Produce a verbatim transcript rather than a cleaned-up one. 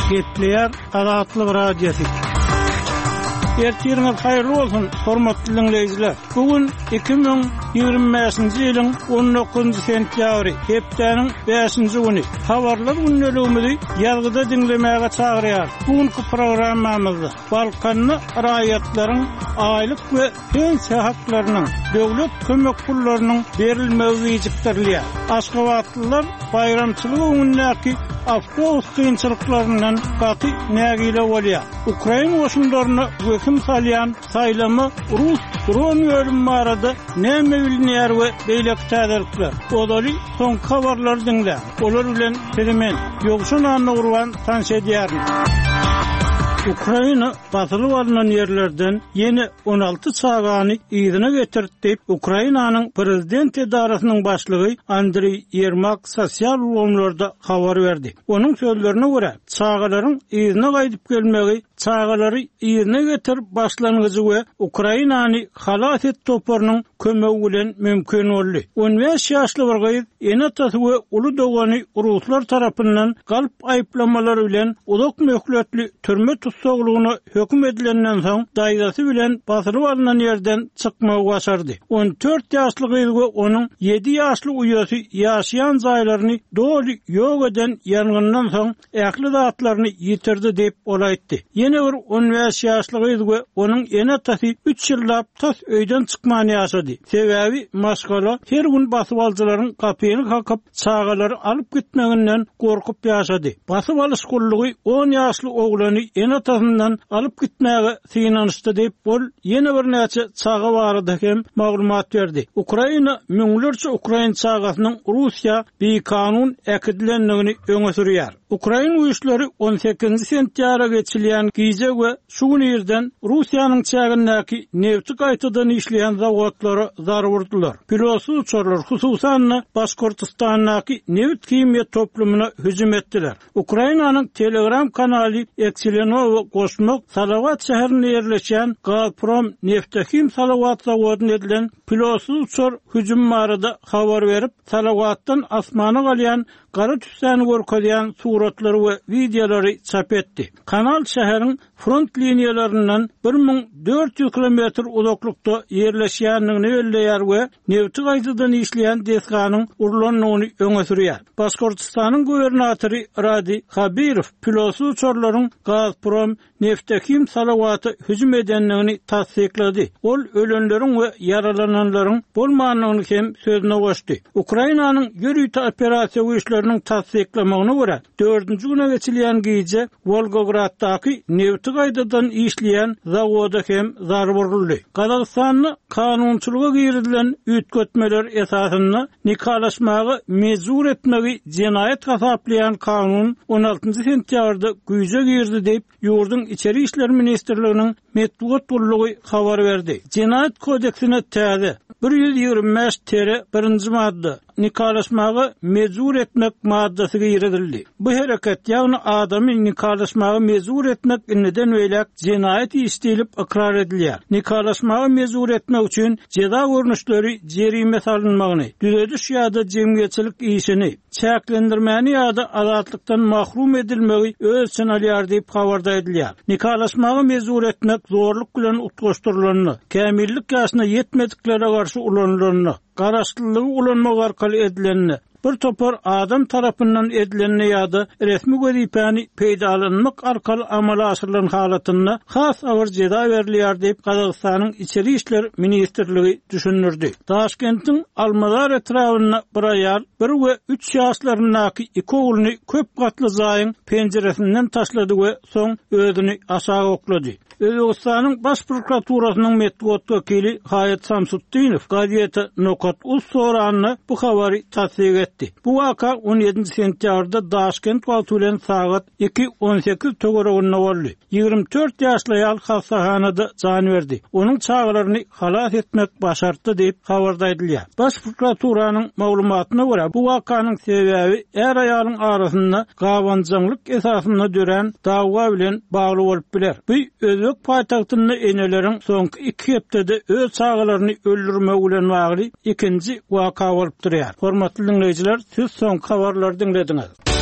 Getleyer Azatlyk radiosu. Ertirňiz haýyrly bolsun, hormatly dinleýijiler. Bugün iki bin ýygrimiňji ýylyň on dokuzynjy sentýabry, hepdeniň beşinji güni. Habarlar günnäligimizi ýazgyda dinlemäge çagyrýar. Bugünkü programmamyzda Balkanly raýatlaryň aýlyk we pensiýa haklarynyň, döwlet kömek pullarynyň berilmegi ýigitdirler. Aşgabatlylar bayramçylyk günündäki avtobus kıyınçılıklarından katı nägile bolýar. Ukraina goşunlaryna göküm salyan saýlamy Rus dron bölüm barada näme bilinýär we beýlek täderlikler. Olary soň habarlar dinle. Olar bilen telemen ýogşun anny urwan tanşedýär. Ukraina batyly bolan ýerlerden ýene on alty çagany ýygyna getirdi diýip Ukrainanyň prezident edarasynyň başlygy Andrey Yermak sosial ulgamlarda habar berdi. Onuň sözlerine görä, çagalaryň ýygyna gaýdyp gelmegi çagalary ýerine getirip başlanyjy we Ukrainany halat et toparynyň kömegi bilen mümkin boldy. on beş ýaşly bir gyz enatasy we uly dogany Ruslar tarapyndan galp aýplamalary bilen ulak möhletli türme tutsaglygyna höküm edilenden soň daýdasy bilen basyryp alynan ýerden çykmagy başardy. on dört ýaşly gyz we onuň yedi ýaşly uýasy ýaşaýan jaýlaryny doly ýok eden ýangyndan soň ähli zatlaryny ýitirdi diýip olaýtdy. Ýene bir on beş ýaşly gyz we onuň enatasy üç ýyllap tas öýden çykmany ýaşady. Sebäbi Moskwa her gün basyp aljylaryň kapyny kakap çagalary alyp gitmeginden gorkup ýaşady. Basyp alyş gullugy on ýaşly oglany enatasyndan alyp gitmäge synanyşdy diýip bol ýene bir näçe çaga barada hem maglumat berdi. Ukraina müňlerçe Ukraina çagasynyň Russiýa bir kanun äkidilenligini öňe sürýär. Ukraina güýçleri on sekizinji sentýabra geçilýän gize we şu gün ýerden Russiýanyň çägindäki nefti gaýtadan işleýän zawatlary zarar vurdular. Pilotsuz uçarlar hususan Başkortystanyňky neft kimya toplumuna hüjüm etdiler. Ukrainanyň Telegram kanaly Ekselenow goşmak Salawat şäherine ýerleşen Gazprom Neftekim Salawat zawadyna edilen pilotsuz uçar hüjüm barada habar berip Salawatdan asmana galýan gara tüsläni görkezýän suratlary we videolary çap etdi. Kanal şäheriň front liniýalaryndan bir ming dört ýüz kilometr uzaklykda ýerleşýänligini belleýär we nefti gaýtadan işleýän desganyň urulanyny öňe sürýär. Başkortystanyň gubernatory Radi Khabirow pilotsuz uçarlaryň Gazprom Neftekim Salawaty hüjüm edenligini tasdiklady. Ol ölenleriň we yaralananlaryň bolmanyny hem sözüne goşdy. Ukrainanyň ýörüýte operasiýa güýçleriniň tasdiklamagyna görä dördünji güne geçilýän gize Volgograddaky nefti gaýtadan işleýän zawoda hem zarar görüldi. Gazagstanyň kanunçylyga girdilen üýtgetmeler esasyna nikalaşmagy mezur etmegi jinayet hasaplayan kanun on altynjy sentýabrda güýje girdi diýip ýurdun içeri işler ministrliginiň metbuat bollugy habar berdi. Jinayet kodeksine täze bir ýüz ýygrimi beş tere birinji madda nikalaşmagy mezur etmek maddasy girildi. Bu hereket ýagny adamy nikalaşmagy mezur etmek neden öýlek jinayet işlelip ikrar edilýär. Nikalaşmagy mezur etmek üçin ceza görnüşleri jerime salynmagyny, düzediş ýa-da jemgyýetçilik işini, çäklendirmäni ýa-da azatlykdan mahrum edilmegi öz için alýar diýip habarda edilýär. Nikalaşmagy mezur etmek zorluk bilen utgaşdyrylanyny, kämillik ýaşyna ýetmediklere garşy ulanylanyny, garaşlylygy ulanmak arkaly edilenini, bir topar adam tarapyndan edilenini ýa-da resmi wezipany peýdalanmak arkaly amala aşyrylan halatyna has awar jeda berilýär diýip Gazagstanyň içeri işler ministrligi düşünürdi. Taşkentiň Almazar etrawyna bir aýal bir we üç ýaşlaryndaky iki ogluny köp gatly zaýyň penjeresinden taşlady we soň özüni aşağı oklady. Özbekistanyň baş prokuraturasynyň metbuat wakili Hayat Samsutdinow gaýeta Nokat Uz soranyny bu habary tasdik etdi. Bu waka on ýedinji sentýabrda Taşkent wagty bilen sagat iki on sekiz töwereginde boldy. ýygrimi dört ýaşly aýal hastahanada jan berdi. Onuň çagalaryny halat etmek başardy diýip habarda edilýär. Baş prokuraturasynyň maglumatyna görä bu wakanyň sebäbi er aýalyň arasynda gawanjylyk esasyna dören dawa bilen bagly bolup biler. Bu Özbek paýtagtyna eneleriň soňky iki hepdede öz çagalaryny öldürmek bilen bagly ikinji waka bolup durýar. Hormatly dinleýijiler, siz soňky habarlary dinlediňiz.